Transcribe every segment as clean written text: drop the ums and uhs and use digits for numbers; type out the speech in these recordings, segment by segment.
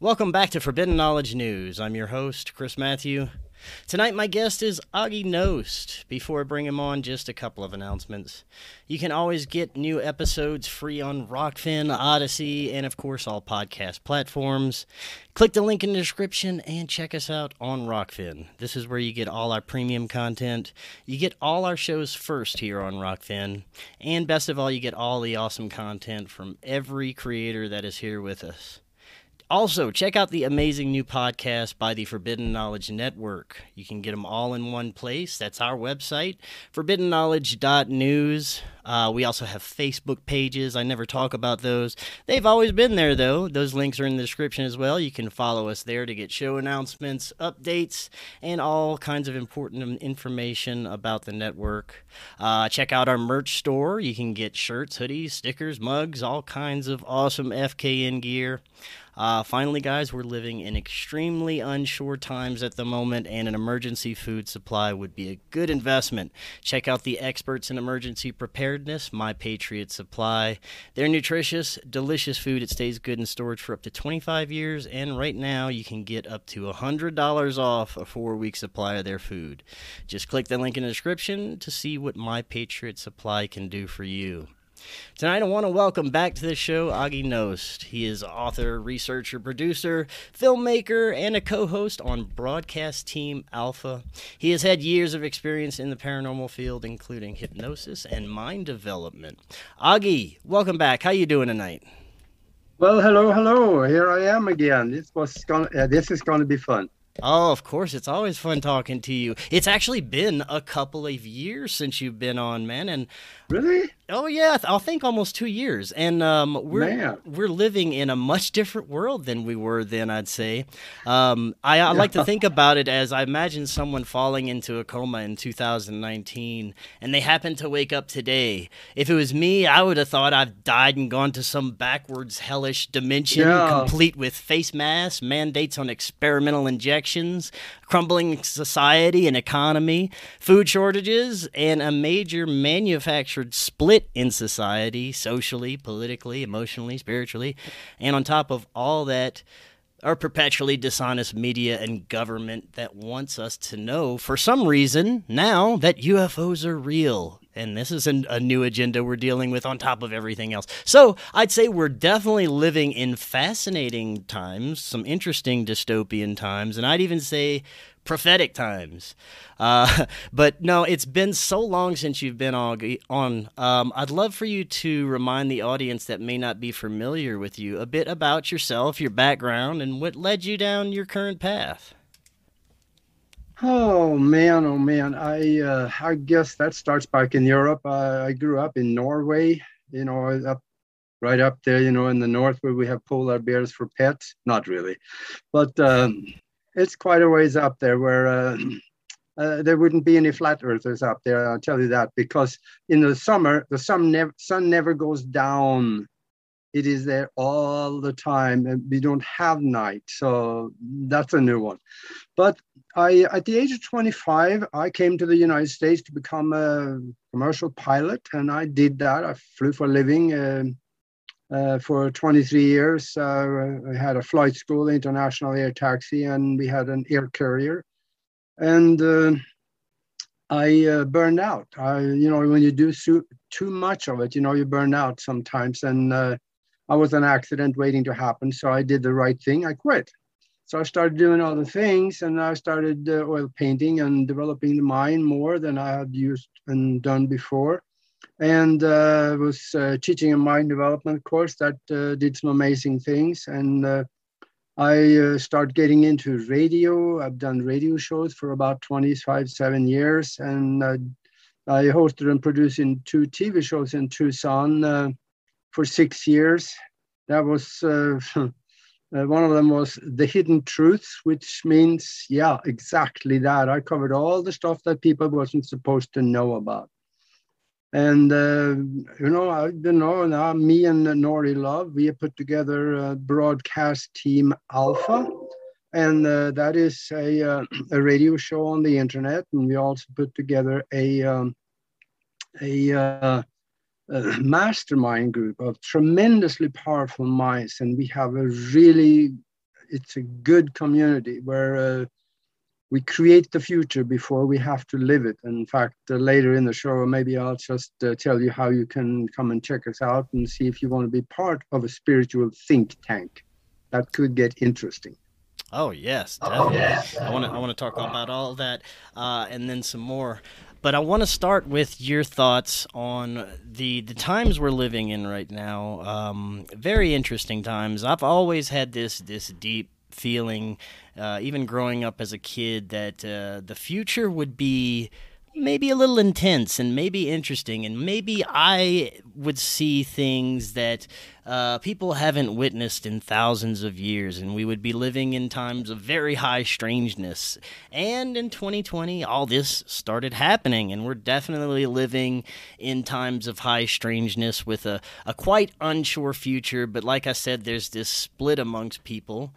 Welcome back to Forbidden Knowledge News. I'm your host, Chris Matthew. Tonight, my guest is Augie Nost. Before I bring him on, just a couple of announcements. You can always get new episodes free on Rockfin, Odyssey, and of course, all podcast platforms. Click the link in the description and check us out on Rockfin. This is where you get all our premium content. You get all our shows first here on Rockfin. And best of all, you get all the awesome content from every creator that is here with us. Also, check out the amazing new podcast by the Forbidden Knowledge Network. You can get them all in one place. That's our website, forbiddenknowledge.news. We also have Facebook pages. I never talk about those. They've always been there, though. Those links are in the description as well. You can follow us there to get show announcements, updates, and all kinds of important information about the network. Check out our merch store. You can get shirts, hoodies, stickers, mugs, all kinds of awesome FKN gear. Finally, guys, we're living in extremely unsure times at the moment, and an emergency food supply would be a good investment. Check out the experts in emergency preparedness, My Patriot Supply. They're nutritious, delicious food. It stays good in storage for up to 25 years, and right now you can get up to $100 off a 4-week supply of their food. Just click the link in the description to see what My Patriot Supply can do for you. Tonight, I want to welcome back to the show Augie Nost. He is author, researcher, producer, filmmaker, and a co-host on Broadcast Team Alpha. He has had years of experience in the paranormal field, including hypnosis and mind development. Augie, welcome back. How you doing tonight? Well, hello. Here I am again. This is going to be fun. Oh, of course. It's always fun talking to you. It's actually been a couple of years since you've been on, man. And really? Oh, yeah. I think almost 2 years. And we're living in a much different world than we were then, I'd say. I like to think about it as I imagine someone falling into a coma in 2019, and they happen to wake up today. If it was me, I would have thought I've died and gone to some backwards, hellish dimension, complete with face masks, mandates on experimental injections, crumbling society and economy, food shortages, and a major manufactured split in society, socially, politically, emotionally, spiritually. And on top of all that, our perpetually dishonest media and government that wants us to know, for some reason, now that UFOs are real. And this is a new agenda we're dealing with on top of everything else. So I'd say we're definitely living in fascinating times, some interesting dystopian times, and I'd even say prophetic times. But no, it's been so long since you've been on. I'd love for you to remind the audience that may not be familiar with you a bit about yourself, your background, and what led you down your current path. Oh man. I guess that starts back in Europe. I grew up in Norway, right up there, in the north where we have polar bears for pets. Not really, but it's quite a ways up there where there wouldn't be any flat earthers up there. I'll tell you that, because in the summer, the sun never goes down. It is there all the time, and we don't have night. So that's a new one. But at the age of 25, I came to the United States to become a commercial pilot, and I did that. I flew for a living for 23 years. I had a flight school, international air taxi, and we had an air carrier. And I burned out. When you do too much of it, you burn out sometimes. And I was an accident waiting to happen, so I did the right thing. I quit. So I started doing other things, and I started oil painting and developing the mind more than I had used and done before. And was teaching a mind development course that did some amazing things. And I started getting into radio. I've done radio shows for about 7 years. And I hosted and produced 2 TV shows in Tucson for 6 years. That was one of them was The Hidden Truths, which means, exactly that. I covered all the stuff that people wasn't supposed to know about. And, I don't know, now me and Nori Love, we have put together Broadcast Team Alpha. And that is a radio show on the internet. And we also put together a mastermind group of tremendously powerful minds, and we have a really it's a good community where we create the future before we have to live it. In fact, later in the show, maybe I'll just tell you how you can come and check us out and see if you want to be part of a spiritual think tank. That could get interesting. Oh yes, definitely. I want to talk about all that and then some more. But I want to start with your thoughts on the times we're living in right now. Very interesting times. I've always had this deep feeling, even growing up as a kid, that the future would be maybe a little intense and maybe interesting, and maybe I would see things that people haven't witnessed in thousands of years, and we would be living in times of very high strangeness. And in 2020, all this started happening, and we're definitely living in times of high strangeness with a quite unsure future. But like I said, there's this split amongst people.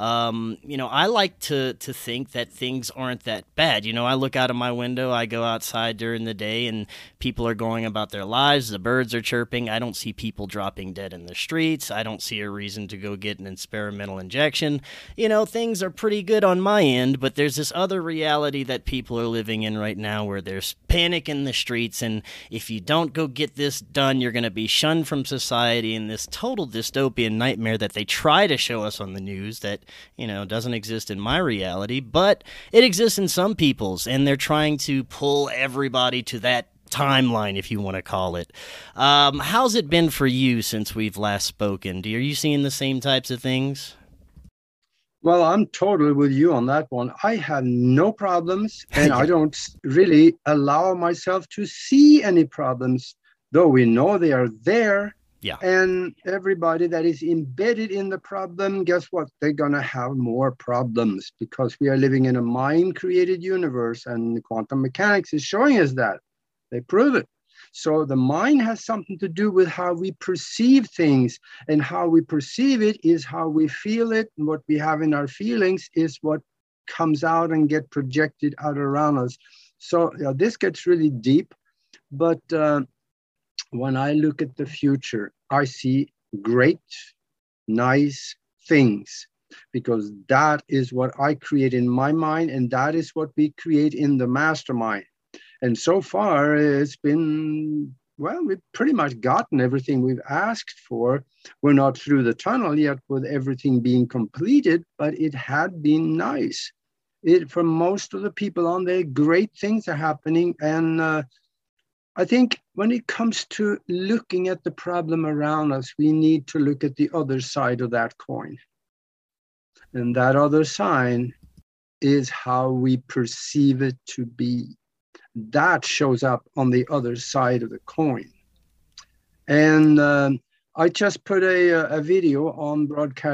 I like to think that things aren't that bad. I look out of my window, I go outside during the day, and people are going about their lives. The birds are chirping. I don't see people dropping dead in the streets. I don't see a reason to go get an experimental injection. Things are pretty good on my end, but there's this other reality that people are living in right now where there's panic in the streets, and if you don't go get this done, you're going to be shunned from society in this total dystopian nightmare that they try to show us on the news that doesn't exist in my reality, but it exists in some people's, and they're trying to pull everybody to that timeline, if you want to call it. How's it been for you since we've last spoken? Are you seeing the same types of things? Well, I'm totally with you on that one. I have no problems, and I don't really allow myself to see any problems, though we know they are there. Yeah. And everybody that is embedded in the problem, guess what? They're going to have more problems because we are living in a mind-created universe, and quantum mechanics is showing us that. They prove it. So the mind has something to do with how we perceive things, and how we perceive it is how we feel it, and what we have in our feelings is what comes out and get projected out around us. So this gets really deep, but when I look at the future, I see great, nice things, because that is what I create in my mind, and that is what we create in the mastermind. And so far, it's been, well, we've pretty much gotten everything we've asked for. We're not through the tunnel yet with everything being completed, but it had been nice. For most of the people on there, great things are happening. And I think when it comes to looking at the problem around us, we need to look at the other side of that coin. And that other side is how we perceive it to be. That shows up on the other side of the coin. And I just put a video on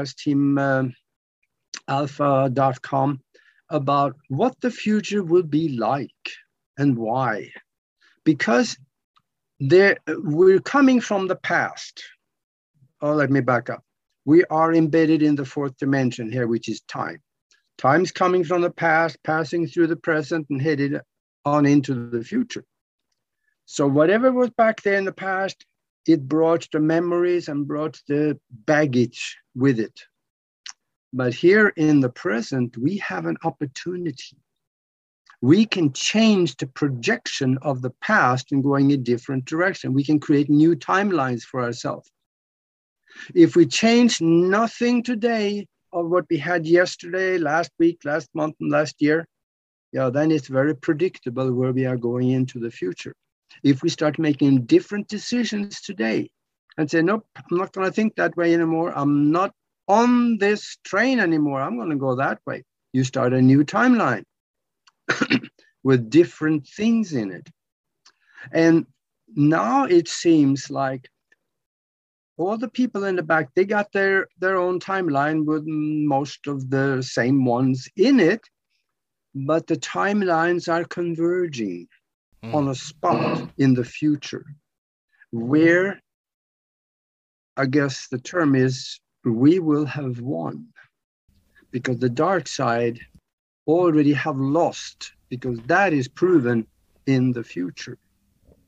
broadcastteamalpha.com about what the future will be like and why. Because we're coming from the past. Oh, let me back up. We are embedded in the fourth dimension here, which is time. Time's coming from the past, passing through the present, and headed on into the future. So whatever was back there in the past, it brought the memories and brought the baggage with it. But here in the present, we have an opportunity. We can change the projection of the past and going a different direction. We can create new timelines for ourselves. If we change nothing today of what we had yesterday, last week, last month, and last year, then it's very predictable where we are going into the future. If we start making different decisions today and say, nope, I'm not going to think that way anymore. I'm not on this train anymore. I'm going to go that way. You start a new timeline with different things in it. And now it seems like all the people in the back, they got their own timeline with most of the same ones in it, but the timelines are converging on a spot in the future where, I guess the term is, we will have won, because the dark side already have lost, because that is proven in the future.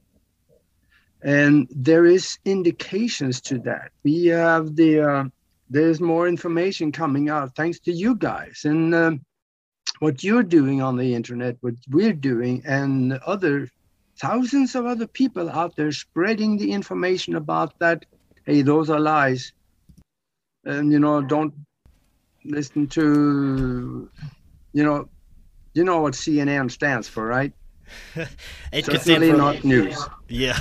And there is indications to that. We have the there's more information coming out thanks to you guys and what you're doing on the internet, what we're doing, and other thousands of other people out there spreading the information about that. Hey, those are lies. And, don't listen to, you know what CNN stands for, right? It Certainly not news. Yeah.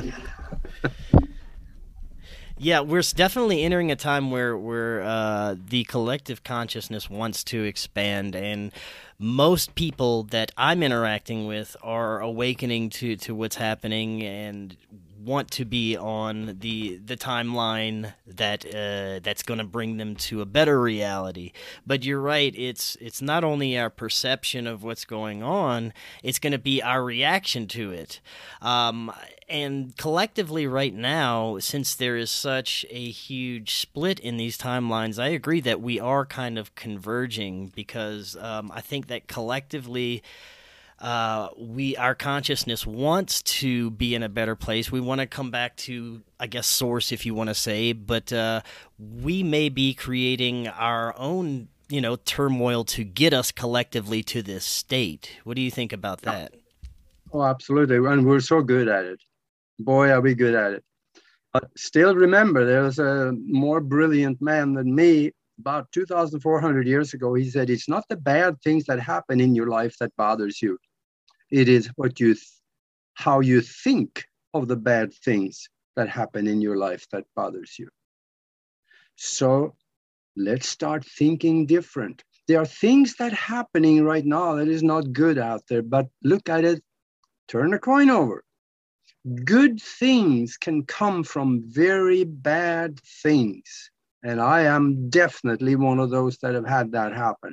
Yeah, we're definitely entering a time where the collective consciousness wants to expand, and most people that I'm interacting with are awakening to what's happening and want to be on the timeline that's going to bring them to a better reality. But you're right, it's not only our perception of what's going on, it's going to be our reaction to it. And collectively right now, since there is such a huge split in these timelines, I agree that we are kind of converging because I think that collectively our consciousness wants to be in a better place. We want to come back to, I guess, source, if you want to say, but we may be creating our own, turmoil to get us collectively to this state. What do you think about that? Oh, absolutely. And we're so good at it. Boy, are we good at it. But still remember, there's a more brilliant man than me. About 2,400 years ago, he said, it's not the bad things that happen in your life that bothers you. It is how you think of the bad things that happen in your life that bothers you. So let's start thinking different. There are things that are happening right now that is not good out there, but look at it, turn a coin over. Good things can come from very bad things. And I am definitely one of those that have had that happen.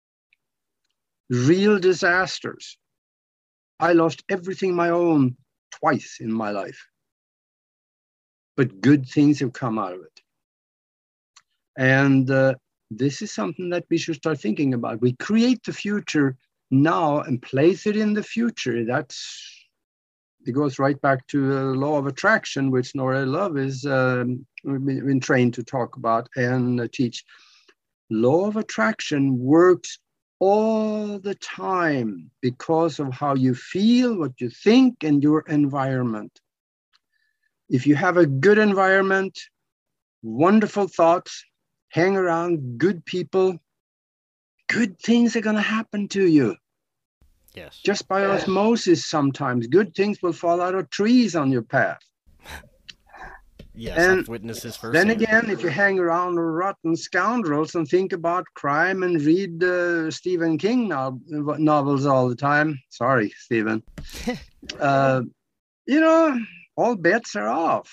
Real disasters. I lost everything my own twice in my life. But good things have come out of it. And this is something that we should start thinking about. We create the future now and place it in the future. It goes right back to the law of attraction, which Nora Love is been trained to talk about and teach. Law of attraction works all the time because of how you feel, what you think, and your environment. If you have a good environment, wonderful thoughts, hang around good people, good things are going to happen to you. Yes. Just by osmosis, sometimes good things will fall out of trees on your path. Yes, I've witnessed this firsthand. Then again, if you hang around rotten scoundrels and think about crime and read Stephen King novels all the time, sorry, Stephen, all bets are off.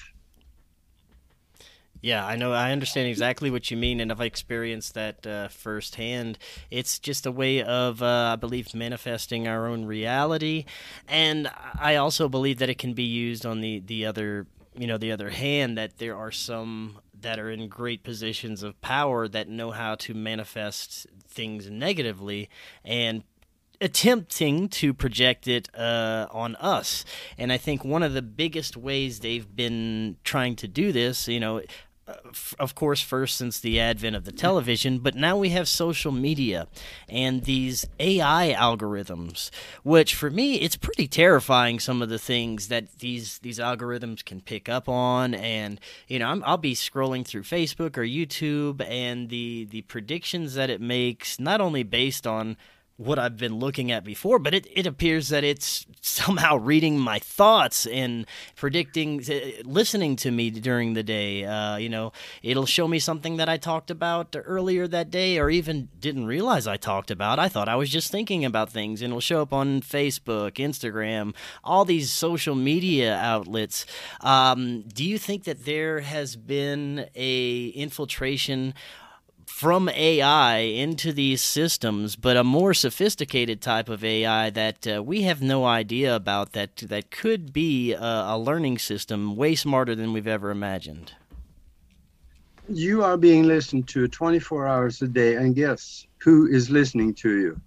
Yeah, I know. I understand exactly what you mean, and I've experienced that firsthand. It's just a way of, I believe, manifesting our own reality, and I also believe that it can be used on the other hand, that there are some that are in great positions of power that know how to manifest things negatively and attempting to project it on us. And I think one of the biggest ways they've been trying to do this, of course, first since the advent of the television, but now we have social media and these AI algorithms, which for me, it's pretty terrifying, some of the things that these algorithms can pick up on. And, I'll be scrolling through Facebook or YouTube, and the predictions that it makes, not only based on what I've been looking at before, but it appears that it's somehow reading my thoughts and predicting, listening to me during the day. It'll show me something that I talked about earlier that day or even didn't realize I talked about. I thought I was just thinking about things, and it'll show up on Facebook, Instagram, all these social media outlets. Do you think that there has been a infiltration from AI into these systems, but a more sophisticated type of AI that we have no idea about, that could be a learning system way smarter than we've ever imagined? You are being listened to 24 hours a day, and guess who is listening to you?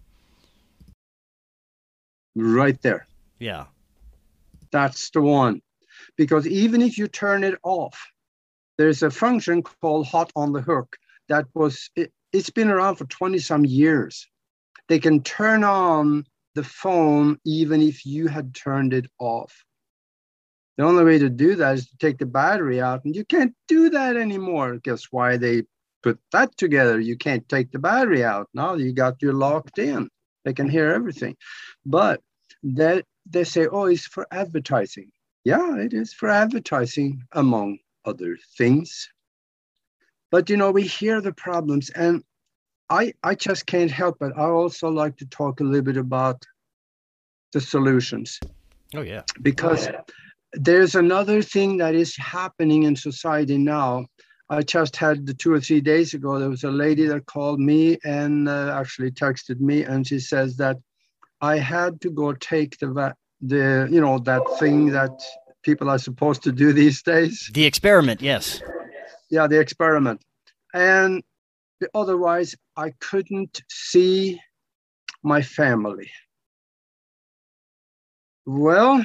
Right there. Yeah. That's the one. Because even if you turn it off, there's a function called hot on the hook, it's been around for 20 some years. They can turn on the phone even if you had turned it off. The only way to do that is to take the battery out, and you can't do that anymore. Guess why they put that together? You can't take the battery out. Now you're locked in. They can hear everything. But they say, oh, it's for advertising. Yeah, it is for advertising, among other things. But, we hear the problems, and I just can't help it. I also like to talk a little bit about the solutions. Oh, yeah. Because there's another thing that is happening in society now. I just had 2 or 3 days ago, there was a lady that called me and actually texted me, and she says that I had to go take that thing that people are supposed to do these days. The experiment, yes. Yeah, the experiment. And otherwise, I couldn't see my family. Well,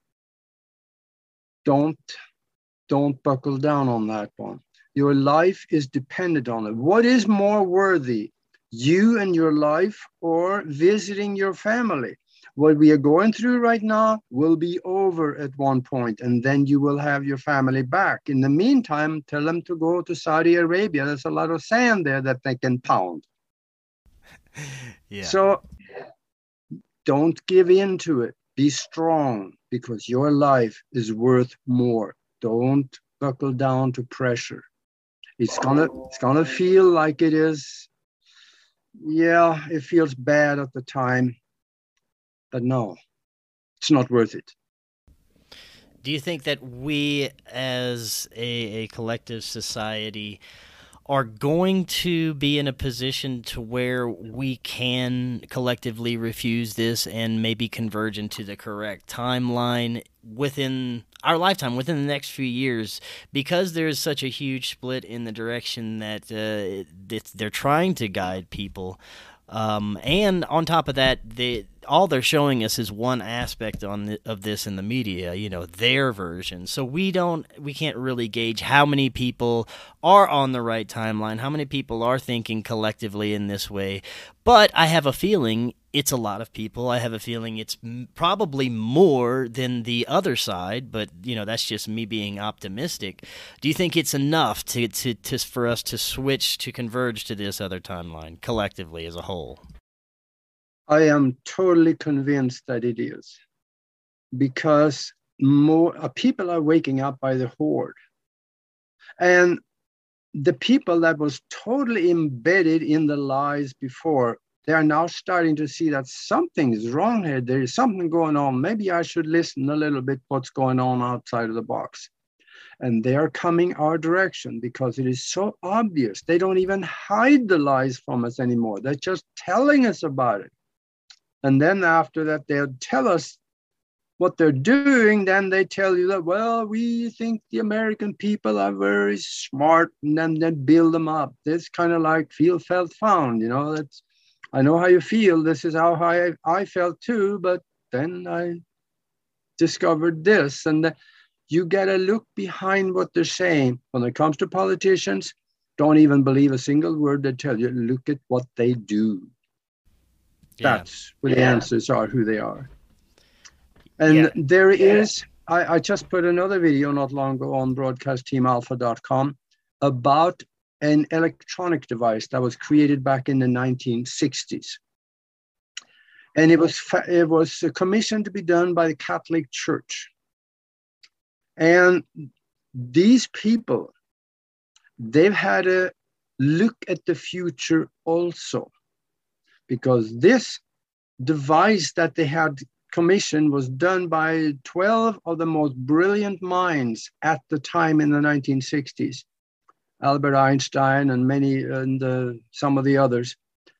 don't buckle down on that one. Your life is dependent on it. What is more worthy, you and your life, or visiting your family? What we are going through right now will be over at one point, and then you will have your family back. In the meantime, tell them to go to Saudi Arabia. There's a lot of sand there that they can pound. Yeah. So don't give in to it. Be strong, because your life is worth more. Don't buckle down to pressure. It's gonna feel like it is. Yeah, it feels bad at the time. But no, it's not worth it. Do you think that we as a collective society are going to be in a position to where we can collectively refuse this and maybe converge into the correct timeline within our lifetime, within the next few years, because there's such a huge split in the direction that they're trying to guide people? And on top of that, all they're showing us is one aspect of this in the media, their version. So we can't really gauge how many people are on the right timeline, how many people are thinking collectively in this way. But I have a feeling it's a lot of people. I have a feeling it's probably more than the other side, but that's just me being optimistic. Do you think it's enough for us to switch, to converge to this other timeline collectively as a whole? I am totally convinced that it is, because more people are waking up by the horde, and the people that was totally embedded in the lies before, they are now starting to see that something is wrong here. There is something going on. Maybe I should listen a little bit what's going on outside of the box. And they are coming our direction because it is so obvious. They don't even hide the lies from us anymore. They're just telling us about it. And then after that, they'll tell us what they're doing. Then they tell you that, well, we think the American people are very smart, and then they build them up. It's kind of like feel, felt, found, that's, I know how you feel. This is how I felt too, but then I discovered this. And you got to look behind what they're saying. When it comes to politicians, don't even believe a single word they tell you. Look at what they do. Yeah. That's where the answers are, who they are. And there is, I just put another video not long ago on broadcastteamalpha.com about an electronic device that was created back in the 1960s. And it was commissioned to be done by the Catholic Church. And these people, they've had a look at the future also, because this device that they had commissioned was done by 12 of the most brilliant minds at the time in the 1960s. Albert Einstein and some of the others.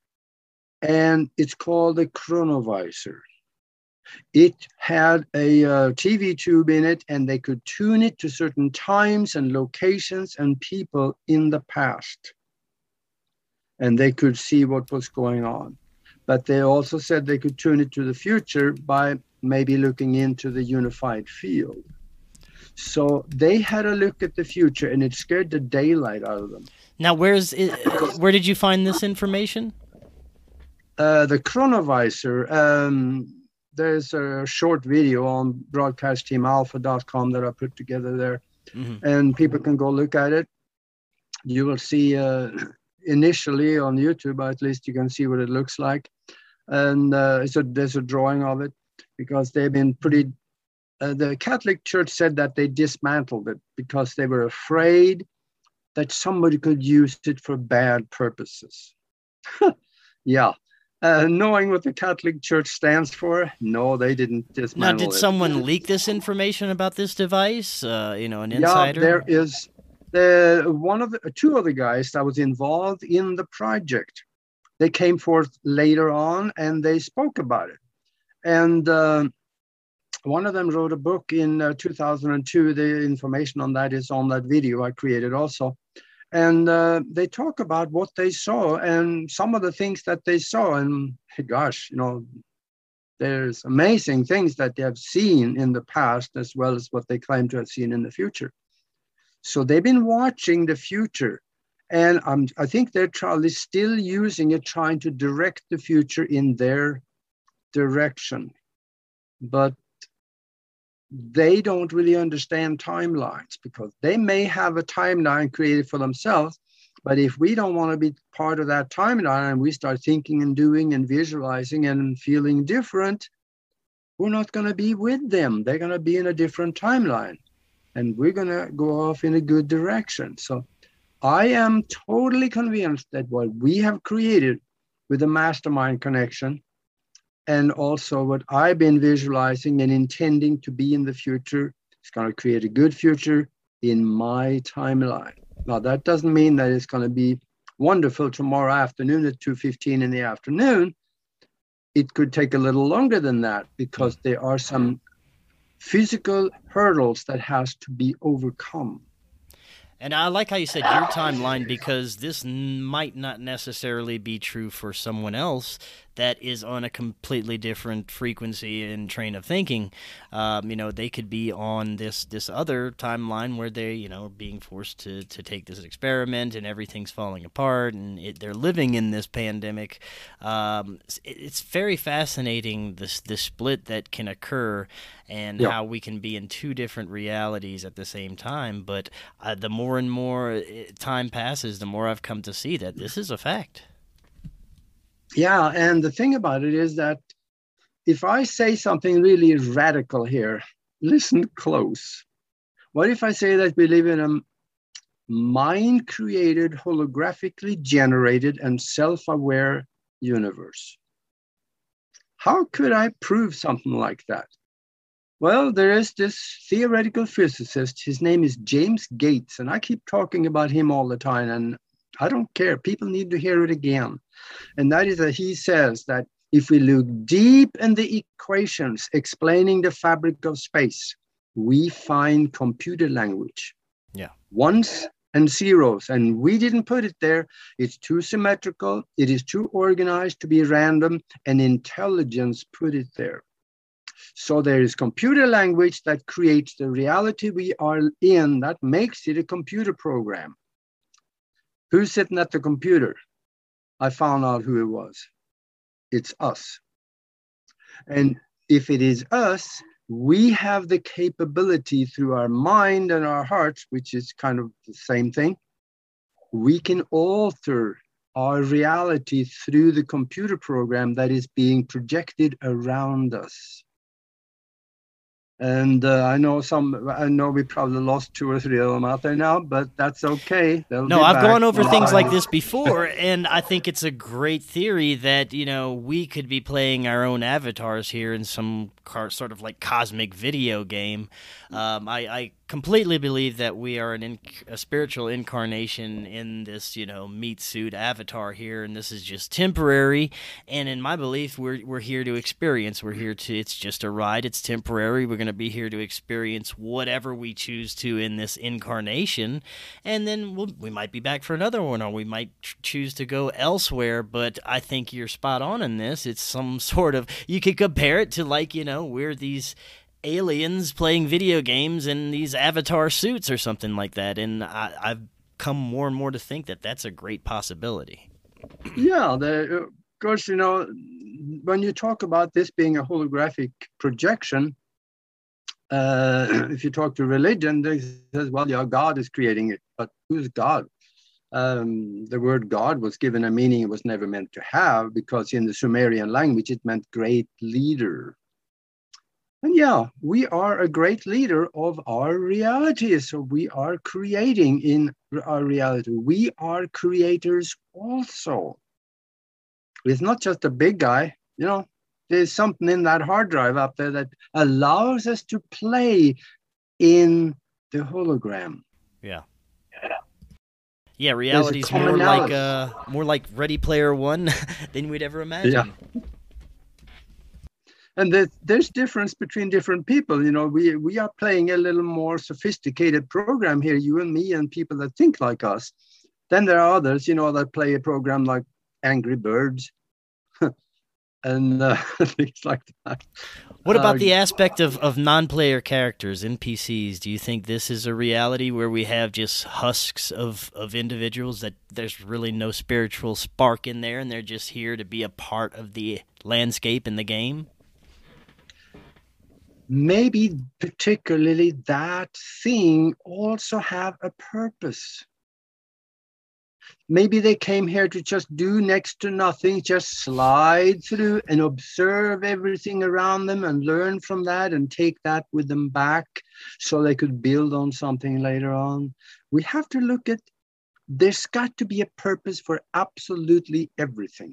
And it's called the Chronovisor. It had a TV tube in it, and they could tune it to certain times and locations and people in the past. And they could see what was going on. But they also said they could tune it to the future by maybe looking into the unified field. So they had a look at the future, and it scared the daylight out of them. Now, where did you find this information? The Chronovisor. There's a short video on broadcastteamalpha.com that I put together there, and people can go look at it. You will see initially on YouTube, at least you can see what it looks like. And so there's a drawing of it, because they've been pretty, the Catholic Church said that they dismantled it because they were afraid that somebody could use it for bad purposes. Yeah. Knowing what the Catholic Church stands for, no, they didn't dismantle it. Now, did someone leak this information about this device? An insider? Yeah, there is two of the guys that was involved in the project. They came forth later on and they spoke about it. And one of them wrote a book in 2002. The information on that is on that video I created also. And they talk about what they saw and some of the things that they saw. And gosh, there's amazing things that they have seen in the past, as well as what they claim to have seen in the future. So they've been watching the future. And I think they're still using it, trying to direct the future in their direction. But they don't really understand timelines, because they may have a timeline created for themselves. But if we don't want to be part of that timeline and we start thinking and doing and visualizing and feeling different, we're not going to be with them. They're going to be in a different timeline, and we're going to go off in a good direction. So I am totally convinced that what we have created with the Mastermind Connection, and also what I've been visualizing and intending to be in the future, is going to create a good future in my timeline. Now, that doesn't mean that it's going to be wonderful tomorrow afternoon at 2:15 in the afternoon. It could take a little longer than that, because there are some physical hurdles that has to be overcome. And I like how you said your timeline, because this might not necessarily be true for someone else that is on a completely different frequency and train of thinking. They could be on this other timeline where they, being forced to take this experiment and everything's falling apart and they're living in this pandemic. It's very fascinating, the split that can occur and how we can be in two different realities at the same time. But the more and more time passes, the more I've come to see that this is a fact. Yeah, and the thing about it is that if I say something really radical here, listen close. What if I say that we live in a mind-created, holographically generated, and self-aware universe? How could I prove something like that? Well, there is this theoretical physicist. His name is James Gates, and I keep talking about him all the time, and I don't care. People need to hear it again. And that is that he says that if we look deep in the equations explaining the fabric of space, we find computer language. Yeah. Ones and zeros. And we didn't put it there. It's too symmetrical. It is too organized to be random. And intelligence put it there. So there is computer language that creates the reality we are in, that makes it a computer program. Who's sitting at the computer? I found out who it was. It's us. And if it is us, we have the capability through our mind and our hearts, which is kind of the same thing. We can alter our reality through the computer program that is being projected around us. And I know we probably lost 2 or 3 of them out there now, but that's okay. No, I've gone over things like this before, and I think it's a great theory that, we could be playing our own avatars here in some sort of like cosmic video game. I completely believe that we are a spiritual incarnation in this, meat suit avatar here, and this is just temporary. And in my belief, we're here to experience. It's just a ride. It's temporary. We're going to be here to experience whatever we choose to in this incarnation, and then we might be back for another one, or we might choose to go elsewhere. But I think you're spot on in this. It's some sort of, you could compare it to we're these aliens playing video games in these avatar suits or something like that. And I've come more and more to think that that's a great possibility. Yeah, of course, when you talk about this being a holographic projection, if you talk to religion, they say, well, yeah, God is creating it, but who's God? The word God was given a meaning it was never meant to have, because in the Sumerian language, it meant great leader. And yeah, we are a great leader of our reality. So we are creating in our reality. We are creators also. It's not just a big guy, there's something in that hard drive up there that allows us to play in the hologram. Yeah. Yeah, reality's more like Ready Player One than we'd ever imagine. Yeah. And there's difference between different people. We are playing a little more sophisticated program here, you and me and people that think like us. Then there are others, that play a program like Angry Birds and things like that. What about the aspect of non-player characters, NPCs? Do you think this is a reality where we have just husks of individuals that there's really no spiritual spark in there and they're just here to be a part of the landscape in the game? Maybe particularly that thing also have a purpose. Maybe they came here to just do next to nothing, just slide through and observe everything around them and learn from that and take that with them back so they could build on something later on. We have to look at, there's got to be a purpose for absolutely everything.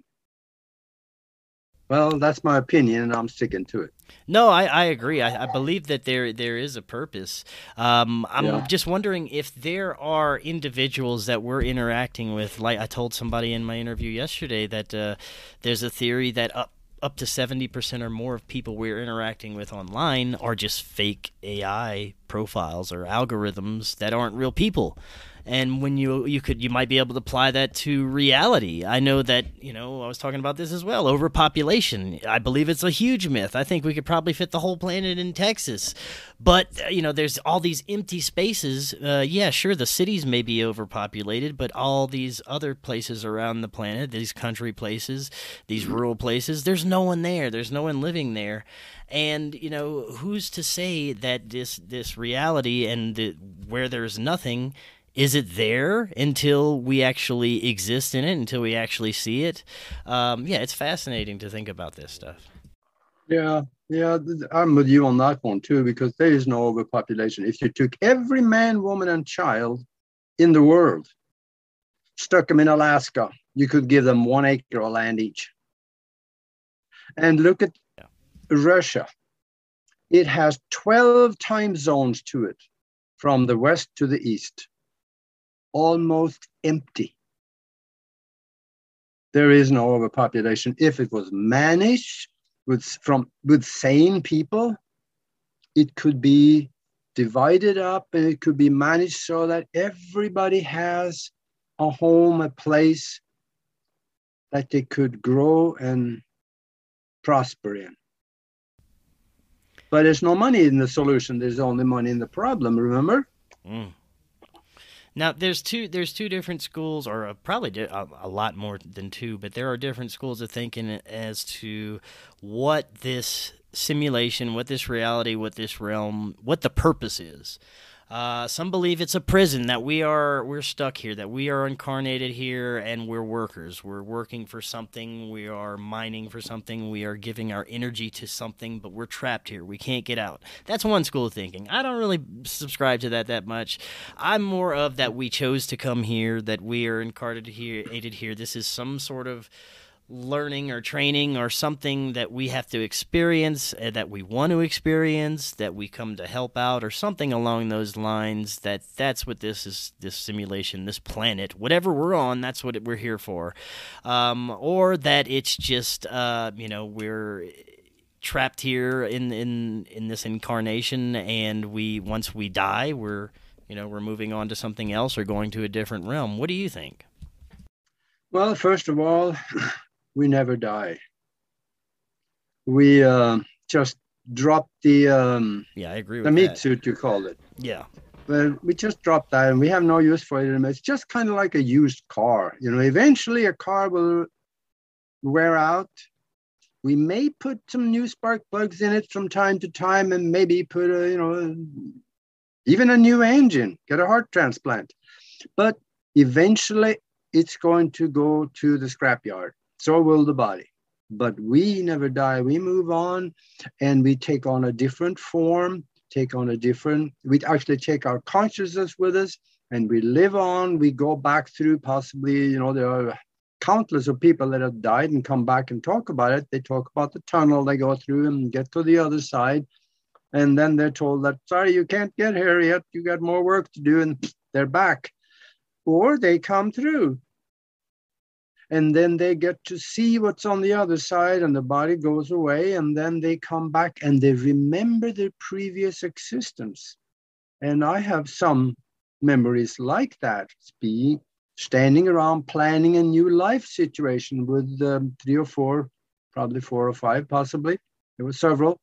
Well, that's my opinion, and I'm sticking to it. No, I agree. I believe that there is a purpose. I'm just wondering if there are individuals that we're interacting with. Like I told somebody in my interview yesterday that there's a theory that up to 70% or more of people we're interacting with online are just fake AI profiles or algorithms that aren't real people. And when you might be able to apply that to reality. I know that, I was talking about this as well, overpopulation. I believe it's a huge myth. I think we could probably fit the whole planet in Texas. But, there's all these empty spaces. Yeah, sure, the cities may be overpopulated, but all these other places around the planet, these country places, these rural places, there's no one there. There's no one living there. And, who's to say that this reality and where there's nothing, is it there until we actually exist in it, until we actually see it? It's fascinating to think about this stuff. Yeah, I'm with you on that one too, because there is no overpopulation. If you took every man, woman, and child in the world, stuck them in Alaska, you could give them 1 acre of land each. And look at Russia. It has 12 time zones to it, from the west to the east. Almost empty. There is no overpopulation. If it was managed with sane people, it could be divided up and it could be managed so that everybody has a home, a place that they could grow and prosper in. But there's no money in the solution. There's only money in the problem, remember? Mm. Now, there's two different schools, or probably a lot more than two, but there are different schools of thinking as to what this simulation, what this reality, what this realm, what the purpose is. Some believe it's a prison, that we're stuck here, that we are incarnated here and we're workers. We're working for something, we are mining for something, we are giving our energy to something, but we're trapped here. We can't get out. That's one school of thinking. I don't really subscribe to that much. I'm more of that we chose to come here, that we are incarnated here. This is some sort of learning or training or something that we have to experience, that we want to experience, that we come to help out, or something along those lines. That's what this is, this simulation, this planet, whatever we're on, that's what we're here for. Or that it's just we're trapped here in this incarnation, and once we die, we're moving on to something else or going to a different realm. What do you think? Well, first of all, we never die. We just dropped Yeah, I agree the with meat that. suit, you call it. Yeah. Well, we just dropped that and we have no use for it anymore. It's just kind of like a used car. You know, eventually a car will wear out. We may put some new spark plugs in it from time to time and maybe put even a new engine, get a heart transplant. But eventually it's going to go to the scrapyard. So will the body. But we never die. We move on and we take on a different form, we actually take our consciousness with us and we live on. We go back through possibly, there are countless of people that have died and come back and talk about it. They talk about the tunnel they go through and get to the other side. And then they're told that, sorry, you can't get here yet. You got more work to do. And they're back. Or they come through. And then they get to see what's on the other side and the body goes away. And then they come back and they remember their previous existence. And I have some memories like that, standing around planning a new life situation with 3 or 4, probably 4 or 5, possibly. There were several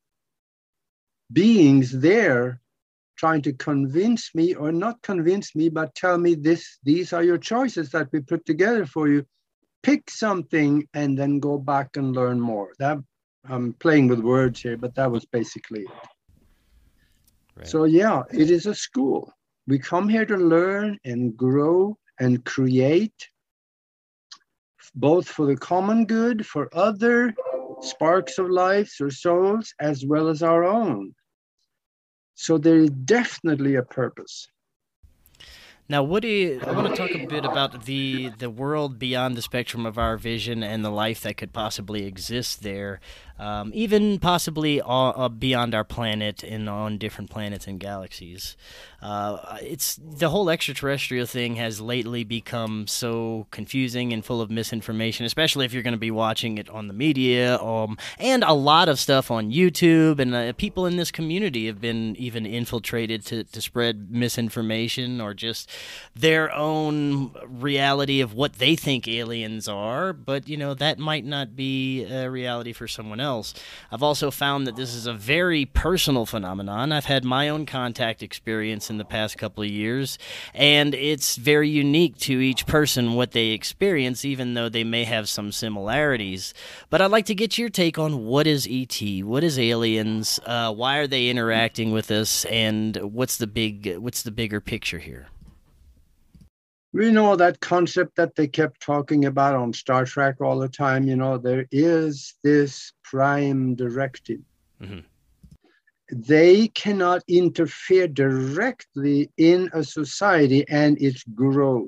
beings there trying to convince me, or not convince me, but tell me these are your choices that we put together for you. Pick something and then go back and learn more. That I'm playing with words here, but that was basically it. Right. So yeah, it is a school. We come here to learn and grow and create, both for the common good, for other sparks of lives or souls, as well as our own. So there is definitely a purpose. Now, Woody, I want to talk a bit about the world beyond the spectrum of our vision and the life that could possibly exist there, even possibly beyond our planet and on different planets and galaxies. It's the whole extraterrestrial thing has lately become so confusing and full of misinformation, especially if you're going to be watching it on the media, and a lot of stuff on YouTube. And people in this community have been even infiltrated to spread misinformation or just their own reality of what they think aliens are, but that might not be a reality for someone else. I've also found that this is a very personal phenomenon. I've had my own contact experience in the past couple of years, and it's very unique to each person what they experience, even though they may have some similarities. But I'd like to get your take on what is ET, what is aliens, why are they interacting with us, and what's the bigger picture here? We know that concept that they kept talking about on Star Trek all the time. There is this prime directive. Mm-hmm. They cannot interfere directly in a society and its growth.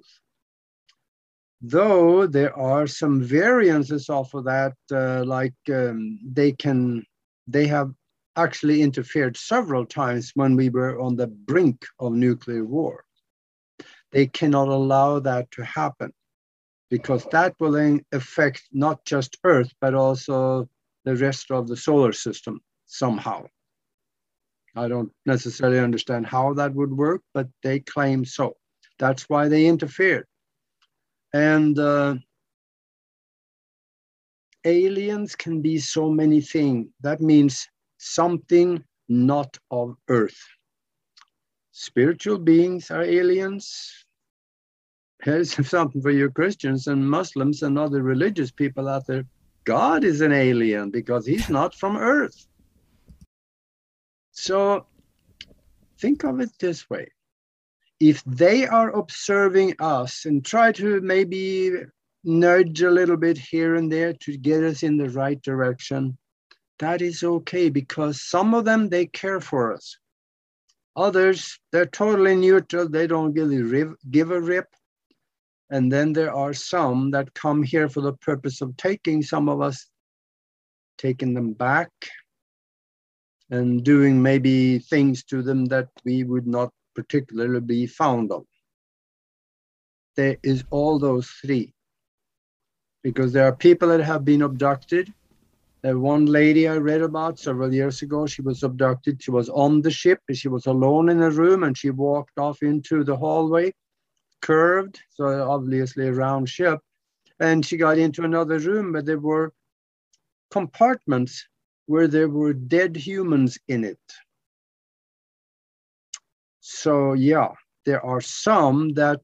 Though there are some variances off of that, they have actually interfered several times when we were on the brink of nuclear war. They cannot allow that to happen because that will then affect not just Earth, but also the rest of the solar system somehow. I don't necessarily understand how that would work, but they claim so. That's why they interfered. And aliens can be so many things. That means something not of Earth. Spiritual beings are aliens. Here's something for you Christians and Muslims and other religious people out there. God is an alien because he's not from Earth. So think of it this way. If they are observing us and try to maybe nudge a little bit here and there to get us in the right direction, that is okay because some of them, they care for us. Others, they're totally neutral. They don't really give a rip. And then there are some that come here for the purpose of taking some of us, taking them back and doing maybe things to them that we would not particularly be fond of. There is all those three. Because there are people that have been abducted. There one lady I read about several years ago, she was abducted. She was on the ship. She was alone in a room and she walked off into the hallway, curved, so obviously a round ship. And she got into another room, but there were compartments where there were dead humans in it. So yeah, there are some that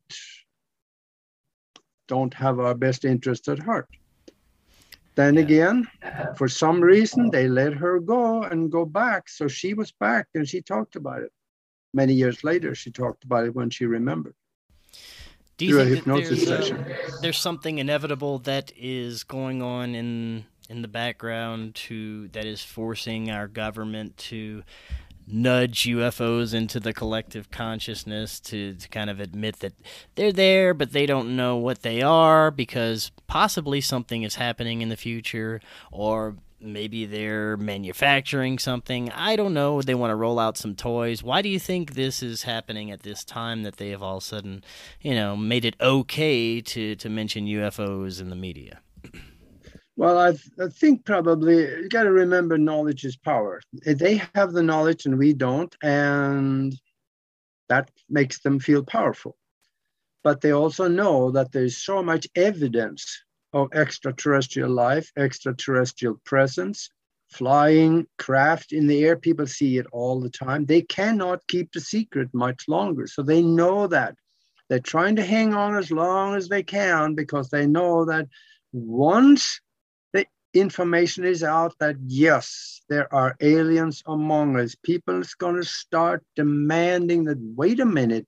don't have our best interest at heart. Then again, for some reason, they let her go and go back. So she was back and she talked about it. Many years later, she talked about it when she remembered. Do you think that there's something inevitable that is going on in the background that is forcing our government to nudge UFOs into the collective consciousness to kind of admit that they're there, but they don't know what they are because possibly something is happening in the future, or maybe they're manufacturing something. I don't know. They want to roll out some toys. Why do you think this is happening at this time that they have all of a sudden, made it okay to mention UFOs in the media? Well, I think probably you got to remember knowledge is power. They have the knowledge and we don't, and that makes them feel powerful. But they also know that there's so much evidence of extraterrestrial life, extraterrestrial presence, flying craft in the air. People see it all the time. They cannot keep the secret much longer. So they know that. They're trying to hang on as long as they can because they know that once information is out that yes, there are aliens among us, people is going to start demanding that, wait a minute,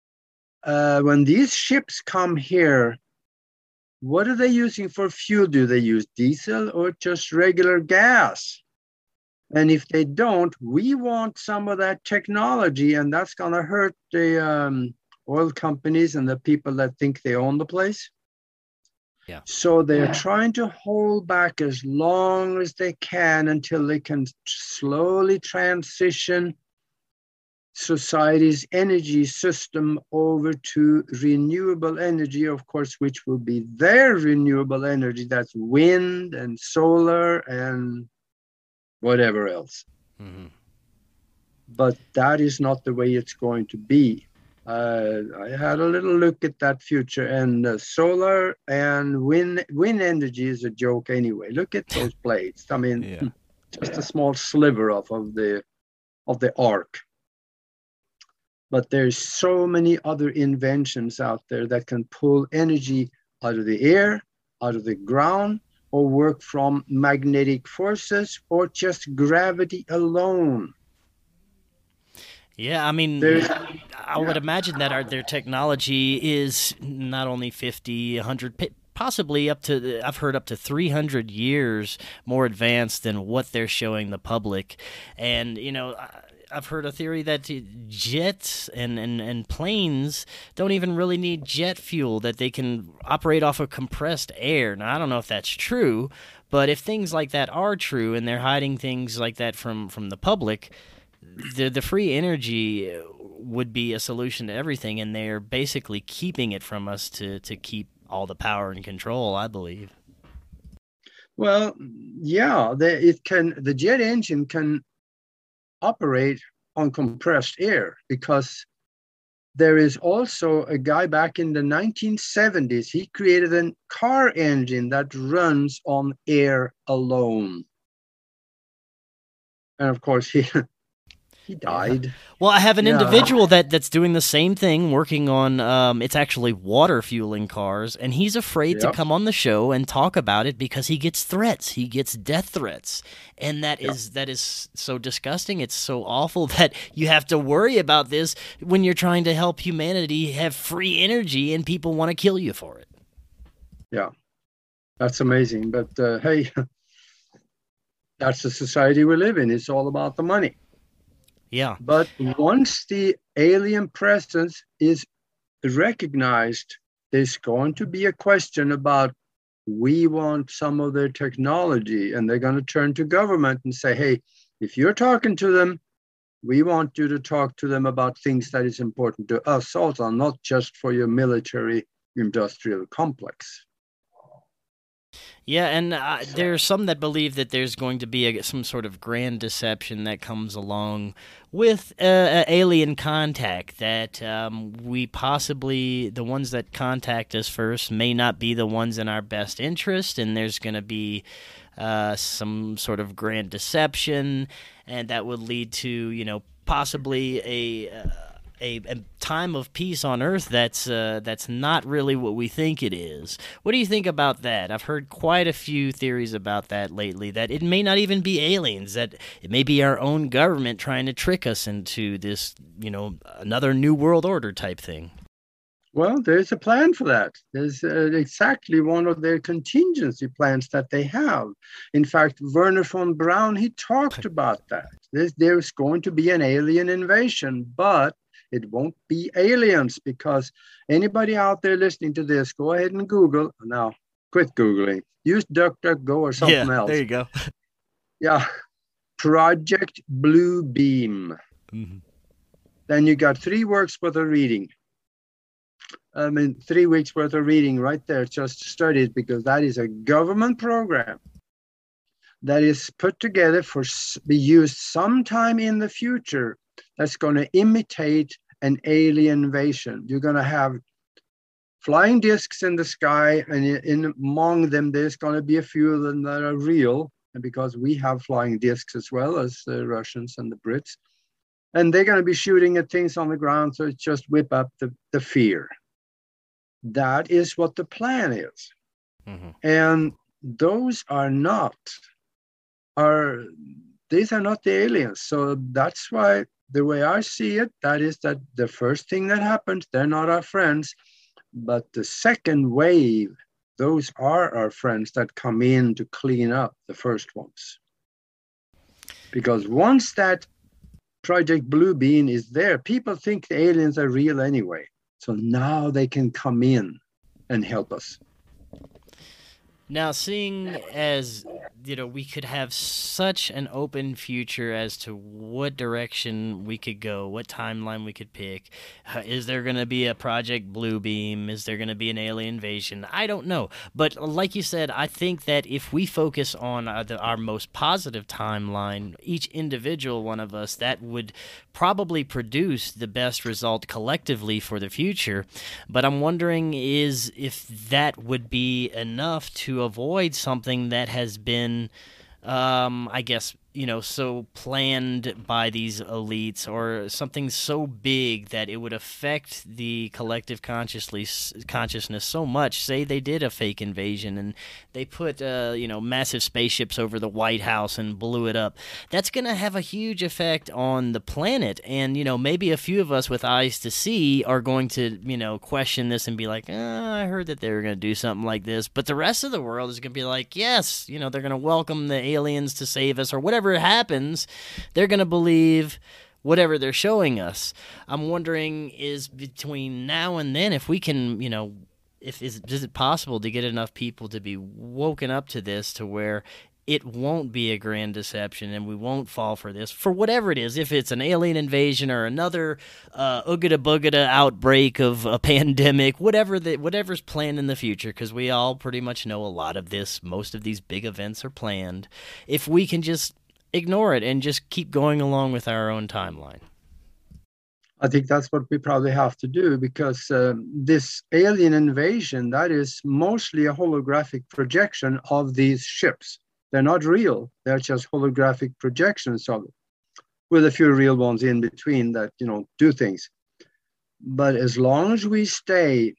when these ships come here, what are they using for fuel? Do they use diesel or just regular gas? And if they don't, we want some of that technology, and that's going to hurt the oil companies and the people that think they own the place. Yeah. So they're trying to hold back as long as they can until they can slowly transition society's energy system over to renewable energy, of course, which will be their renewable energy. That's wind and solar and whatever else. Mm-hmm. But that is not the way it's going to be. I had a little look at that future, and solar and wind energy is a joke anyway. Look at those blades. I mean, just a small sliver of the arc. But there's so many other inventions out there that can pull energy out of the air, out of the ground, or work from magnetic forces, or just gravity alone. Yeah, I mean, I would imagine that their technology is not only 50, 100, possibly I've heard up to 300 years more advanced than what they're showing the public. And, I've heard a theory that jets and planes don't even really need jet fuel, that they can operate off of compressed air. Now, I don't know if that's true, but if things like that are true and they're hiding things like that from the public, the free energy would be a solution to everything, and they're basically keeping it from us to keep all the power and control, I believe. Well, yeah, the jet engine can operate on compressed air because there is also a guy back in the 1970s, he created a car engine that runs on air alone. And of course, he died. Well, I have an individual that's doing the same thing, working on, it's actually water fueling cars, and he's afraid to come on the show and talk about it because he gets threats. He gets death threats. And that is so disgusting. It's so awful that you have to worry about this when you're trying to help humanity have free energy and people want to kill you for it. Yeah, that's amazing. But hey, that's the society we live in. It's all about the money. Yeah. But once the alien presence is recognized, there's going to be a question about, we want some of their technology, and they're going to turn to government and say, hey, if you're talking to them, we want you to talk to them about things that is important to us also, not just for your military industrial complex. Yeah, and there are some that believe that there's going to be some sort of grand deception that comes along with alien contact, that we possibly, the ones that contact us first may not be the ones in our best interest, and there's going to be some sort of grand deception, and that would lead to, you know, possibly a time of peace on Earth that's not really what we think it is. What do you think about that? I've heard quite a few theories about that lately, that it may not even be aliens, that it may be our own government trying to trick us into this, you know, another new world order type thing. Well, there's a plan for that. There's exactly one of their contingency plans that they have. In fact, Werner von Braun, he talked about that. There's going to be an alien invasion, but it won't be aliens, because anybody out there listening to this, go ahead and Google. Now, quit Googling. Use DuckDuckGo or something else. There you go. Yeah. Project Blue Beam. Mm-hmm. Then you got 3 weeks worth of reading. 3 weeks worth of reading right there, just studied, because that is a government program that is put together for be used sometime in the future, that's going to imitate an alien invasion. You're going to have flying discs in the sky, and among them, there's going to be a few of them that are real, and because we have flying discs as well as the Russians and the Brits, and they're going to be shooting at things on the ground, so it's just whip up the fear. That is what the plan is. Mm-hmm. And those are not these are not the aliens. So that's why, the way I see it, that is that the first thing that happens, they're not our friends, but the second wave, those are our friends that come in to clean up the first ones. Because once that Project Blue Beam is there, people think the aliens are real anyway. So now they can come in and help us. Now, seeing as, you know, we could have such an open future as to what direction we could go, what timeline we could pick. Is there going to be a Project Blue Beam? Is there going to be an alien invasion? I don't know. But like you said, I think that if we focus on our most positive timeline, each individual one of us, that would probably produce the best result collectively for the future. But I'm wondering if that would be enough to avoid something that has been, I guess, you know, so planned by these elites, or something so big that it would affect the collective consciousness so much. Say they did a fake invasion and they put, you know, massive spaceships over the White House and blew it up. That's going to have a huge effect on the planet. And, you know, maybe a few of us with eyes to see are going to, you know, question this and be like, I heard that they were going to do something like this. But the rest of the world is going to be like, yes, you know, they're going to welcome the aliens to save us, or whatever happens, they're going to believe whatever they're showing us. I'm wondering, is between now and then, if we can, you know, is it possible to get enough people to be woken up to this, to where it won't be a grand deception and we won't fall for this, for whatever it is, if it's an alien invasion or another oogada-boogada outbreak of a pandemic, whatever's planned in the future, because we all pretty much know a lot of this. Most of these big events are planned. If we can just ignore it and just keep going along with our own timeline. I think that's what we probably have to do, because this alien invasion, that is mostly a holographic projection of these ships. They're not real. They're just holographic projections of it, with a few real ones in between that, you know, do things. But as long as we stay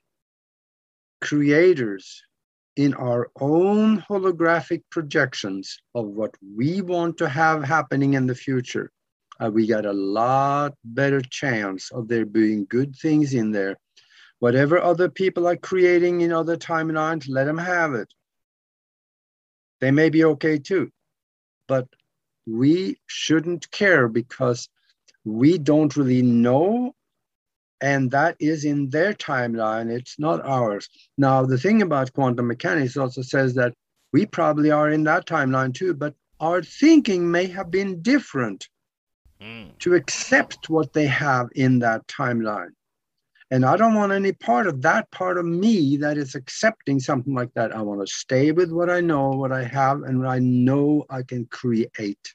creators in our own holographic projections of what we want to have happening in the future, we got a lot better chance of there being good things in there. Whatever other people are creating in other timelines, let them have it. They may be okay too, but we shouldn't care, because we don't really know, and that is in their timeline. It's not ours. Now, the thing about quantum mechanics also says that we probably are in that timeline too, but our thinking may have been different to accept what they have in that timeline. And I don't want any part of that part of me that is accepting something like that. I want to stay with what I know, what I have, and what I know I can create.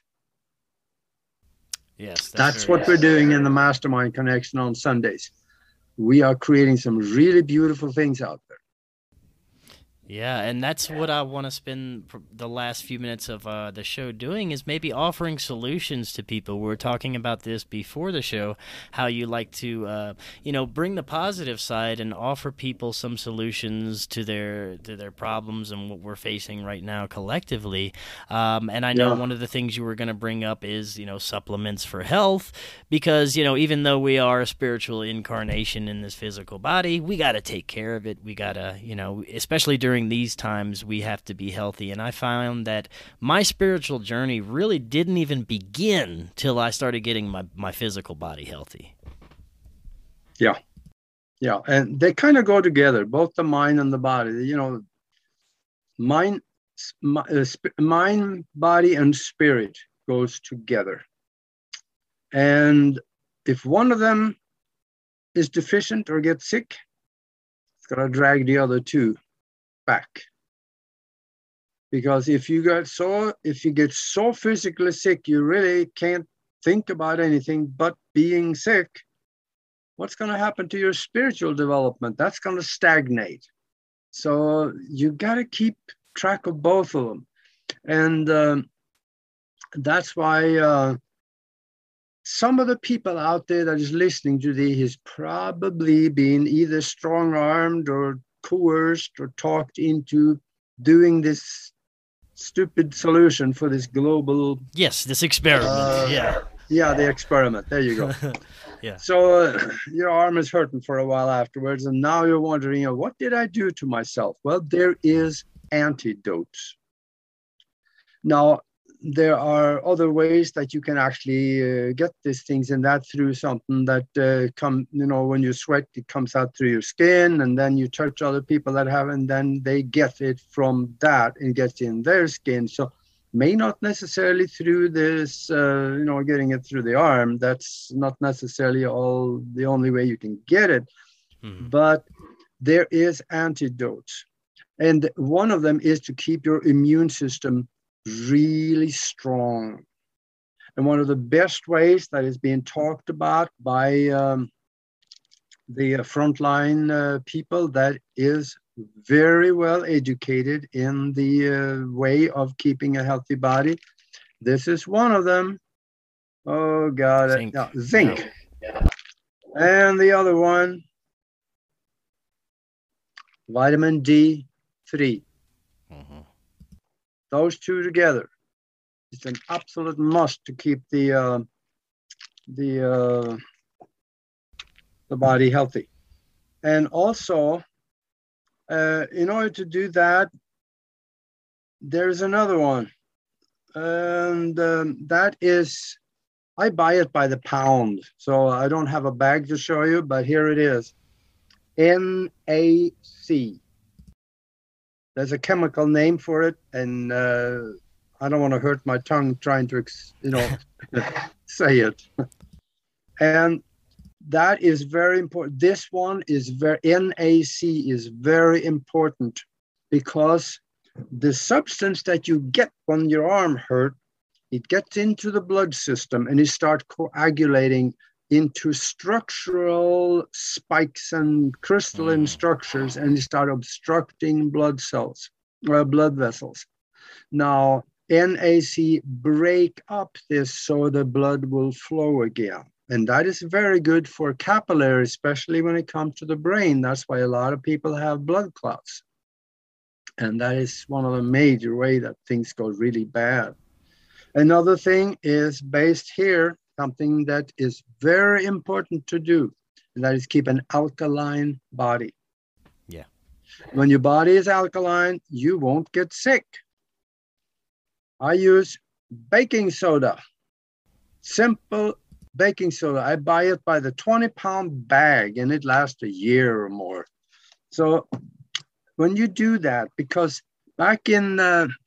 Yes, that's what we're doing in the Mastermind Connection on Sundays. We are creating some really beautiful things out there. Yeah, and that's what I want to spend the last few minutes of the show doing, is maybe offering solutions to people. We were talking about this before the show, how you like to, bring the positive side and offer people some solutions to their problems and what we're facing right now collectively. And I know one of the things you were going to bring up is, supplements for health, because, even though we are a spiritual incarnation in this physical body, we got to take care of it. We got to, especially during these times, we have to be healthy. And I found that my spiritual journey really didn't even begin till I started getting my physical body healthy. Yeah. And they kind of go together, both the mind and the body. Mind, body, and spirit goes together. And if one of them is deficient or gets sick, it's going to drag the other two back. Because if you get so physically sick, you really can't think about anything but being sick, what's going to happen to your spiritual development? That's going to stagnate. So you got to keep track of both of them. And that's why some of the people out there that is listening today is probably being either strong-armed or coerced or talked into doing this stupid solution for this global... Yes, this experiment. Yeah, the experiment. There you go. Yeah. So your arm is hurting for a while afterwards, and now you're wondering, what did I do to myself? Well, there is antidotes. Now, there are other ways that you can actually get these things, and that through something that when you sweat, it comes out through your skin, and then you touch other people that have, and then they get it from that and gets in their skin. So may not necessarily through this, getting it through the arm. That's not necessarily the only way you can get it, but there is antidotes. And one of them is to keep your immune system really strong. And one of the best ways that is being talked about by the frontline people that is very well educated in the way of keeping a healthy body. This is one of them. Oh, got it. Zinc. Yeah. And the other one, vitamin D3. Those two together, it's an absolute must to keep the body healthy. And also, in order to do that, there's another one, and that is, I buy it by the pound, so I don't have a bag to show you, but here it is. NAC. There's a chemical name for it, and I don't want to hurt my tongue trying to, say it. And that is very important. This one is NAC is very important, because the substance that you get when your arm hurt, it gets into the blood system and it starts coagulating into structural spikes and crystalline structures, and you start obstructing blood vessels. Now, NAC break up this so the blood will flow again. And that is very good for capillaries, especially when it comes to the brain. That's why a lot of people have blood clots. And that is one of the major ways that things go really bad. Another thing is based here, something that is very important to do, and that is keep an alkaline body. Yeah. When your body is alkaline, you won't get sick. I use baking soda, simple baking soda. I buy it by the 20-pound bag, and it lasts a year or more. So when you do that, because back in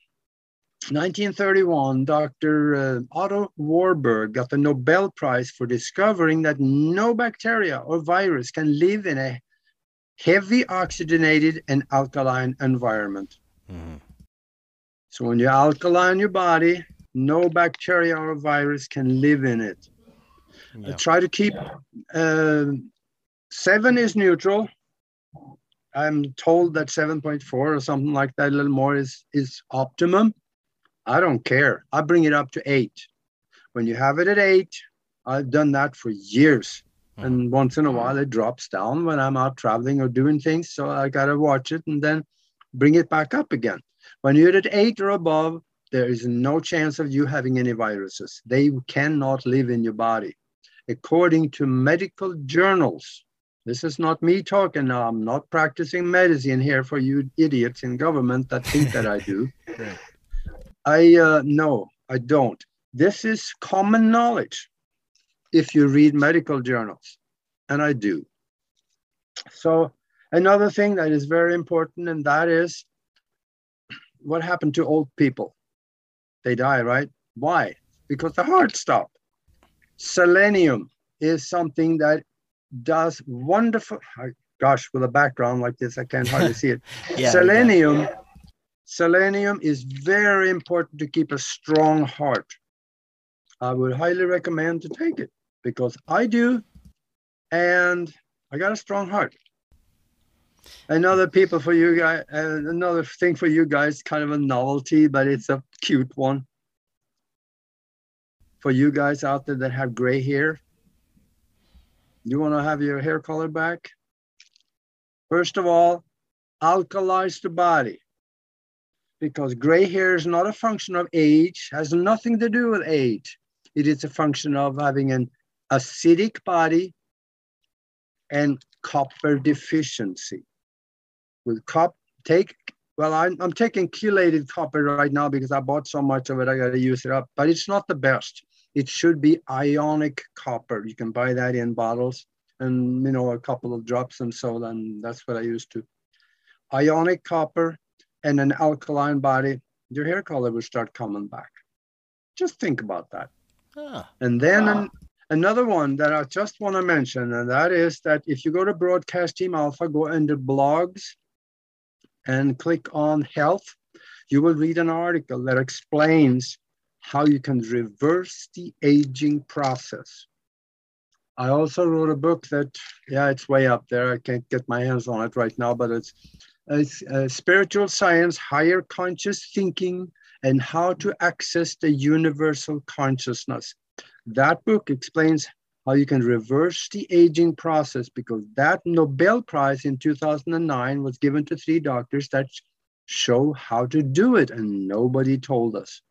1931, Dr. Otto Warburg got the Nobel Prize for discovering that no bacteria or virus can live in a heavy oxygenated and alkaline environment. So when you alkaline your body, no bacteria or virus can live in it. Try to keep 7 is neutral, I'm told that 7.4 or something like that, a little more is optimum. I don't care. I bring it up to 8. When you have it at 8, I've done that for years. And once in a while, it drops down when I'm out traveling or doing things. So I got to watch it and then bring it back up again. When you're at 8 or above, there is no chance of you having any viruses. They cannot live in your body. According to medical journals, this is not me talking now. I'm not practicing medicine here for you idiots in government that think that I do. No, I don't. This is common knowledge if you read medical journals, and I do. So another thing that is very important, and that is what happened to old people. They die, right? Why? Because the heart stopped. Selenium is something that does wonderful. Gosh, with a background like this, I can't hardly see it. Selenium is very important to keep a strong heart. I would highly recommend to take it because I do, and I got a strong heart. Another thing for you guys, kind of a novelty, but it's a cute one. For you guys out there that have gray hair, you want to have your hair color back? First of all, alkalize the body, because gray hair is not a function of age, has nothing to do with age. It is a function of having an acidic body and copper deficiency. With I'm taking chelated copper right now because I bought so much of it, I got to use it up, but it's not the best. It should be ionic copper. You can buy that in bottles and, a couple of drops and so on. That's what I used to. Ionic copper and an alkaline body, your hair color will start coming back. Just think about that. And then another one that I just want to mention, and that is that if you go to Broadcast Team Alpha, go under blogs and click on health, you will read an article that explains how you can reverse the aging process. I also wrote a book that, it's way up there. I can't get my hands on it right now, but it's Spiritual Science, Higher Conscious Thinking, and How to Access the Universal Consciousness. That book explains how you can reverse the aging process, because that Nobel Prize in 2009 was given to 3 doctors that show how to do it, and nobody told us.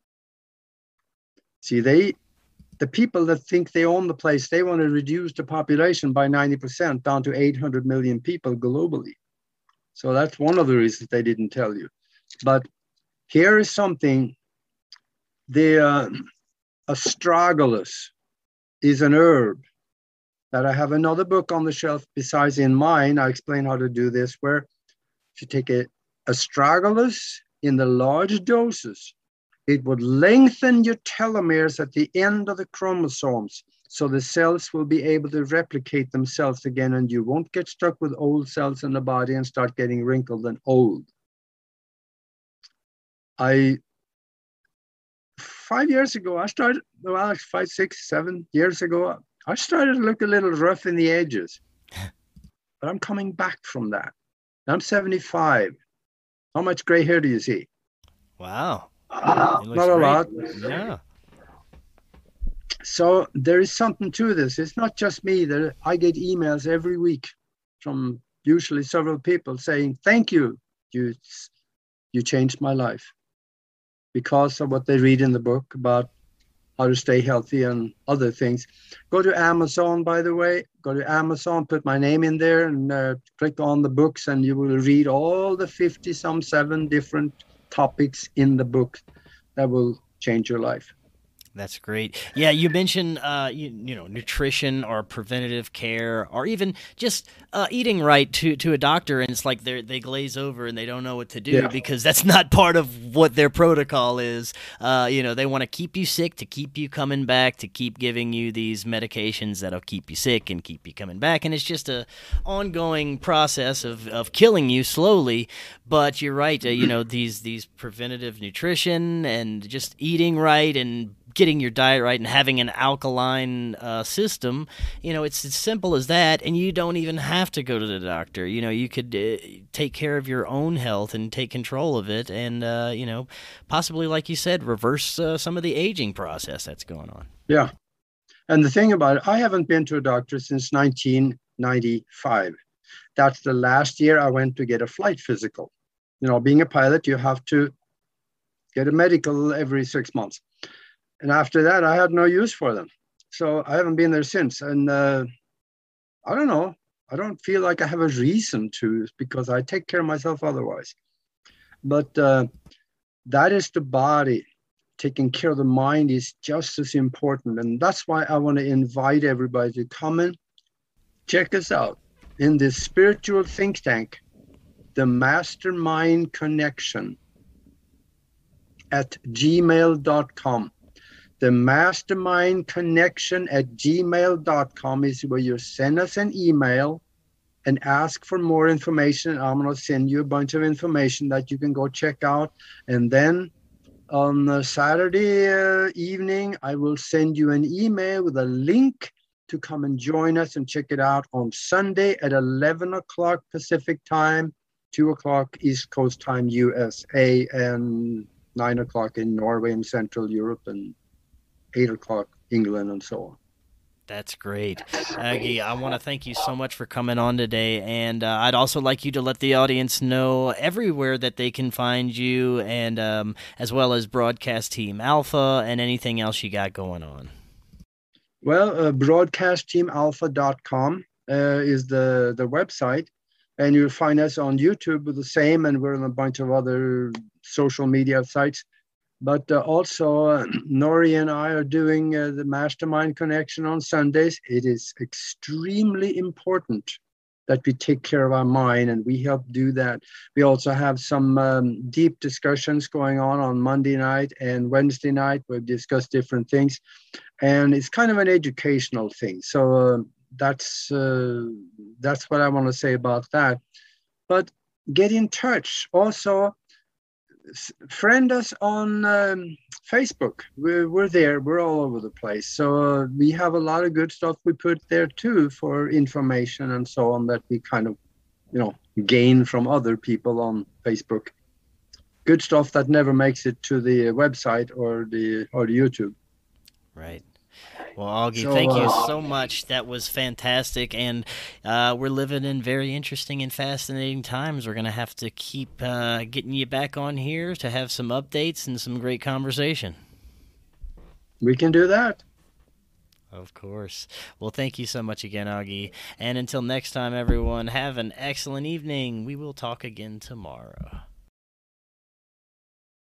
See, the people that think they own the place, they want to reduce the population by 90% down to 800 million people globally. So that's one of the reasons they didn't tell you. But here is something. The astragalus is an herb that I have another book on the shelf besides in mine. I explain how to do this, where if you take astragalus in the large doses, it would lengthen your telomeres at the end of the chromosomes, so the cells will be able to replicate themselves again, and you won't get stuck with old cells in the body and start getting wrinkled and old. 5 years ago, I started, 5, 6, 7 years ago, I started to look a little rough in the edges. But I'm coming back from that. I'm 75. How much gray hair do you see? Wow. Not a lot. Yeah. So there is something to this. It's not just me. I get emails every week from usually several people saying, thank you. You changed my life, because of what they read in the book about how to stay healthy and other things. Go to Amazon, by the way. Go to Amazon, put my name in there, and click on the books, and you will read all the 7 different topics in the book that will change your life. That's great. Yeah, you mentioned nutrition or preventative care, or even just eating right to a doctor, and it's like they glaze over and they don't know what to do because that's not part of what their protocol is. They want to keep you sick to keep you coming back, to keep giving you these medications that'll keep you sick and keep you coming back, and it's just a ongoing process of killing you slowly. But you're right, these preventative nutrition and just eating right and getting your diet right and having an alkaline system, it's as simple as that, and you don't even have to go to the doctor. You could take care of your own health and take control of it, and possibly, like you said, reverse some of the aging process that's going on. Yeah, and the thing about it, I haven't been to a doctor since 1995. That's the last year I went to get a flight physical. Being a pilot, you have to get a medical every 6 months. And after that, I had no use for them. So I haven't been there since. And I don't know. I don't feel like I have a reason to, because I take care of myself otherwise. But that is the body. Taking care of the mind is just as important. And that's why I want to invite everybody to come and check us out in this spiritual think tank, the Mastermind Connection at gmail.com. The Mastermind Connection at gmail.com is where you send us an email and ask for more information. I'm going to send you a bunch of information that you can go check out. And then on Saturday evening, I will send you an email with a link to come and join us and check it out on Sunday at 11 o'clock Pacific time, 2 o'clock East Coast time, USA, and 9 o'clock in Norway and Central Europe, and 8 o'clock England, and so on. That's great. Aggie, I want to thank you so much for coming on today, and I'd also like you to let the audience know everywhere that they can find you, and as well as Broadcast Team Alpha and anything else you got going on. Well, broadcastteamalpha.com is the website, and you'll find us on YouTube with the same, and we're on a bunch of other social media sites. But also, Nori and I are doing the Mastermind Connection on Sundays. It is extremely important that we take care of our mind, and we help do that. We also have some deep discussions going on Monday night and Wednesday night. We discuss different things, and it's kind of an educational thing. So that's what I want to say about that. But get in touch. Also, friend us on Facebook. We're there. We're all over the place. So we have a lot of good stuff we put there too for information and so on that we kind of, gain from other people on Facebook. Good stuff that never makes it to the website or the YouTube. Right. Well, Augie, thank you so much. That was fantastic, and we're living in very interesting and fascinating times. We're going to have to keep getting you back on here to have some updates and some great conversation. We can do that. Of course. Well, thank you so much again, Augie. And until next time, everyone, have an excellent evening. We will talk again tomorrow.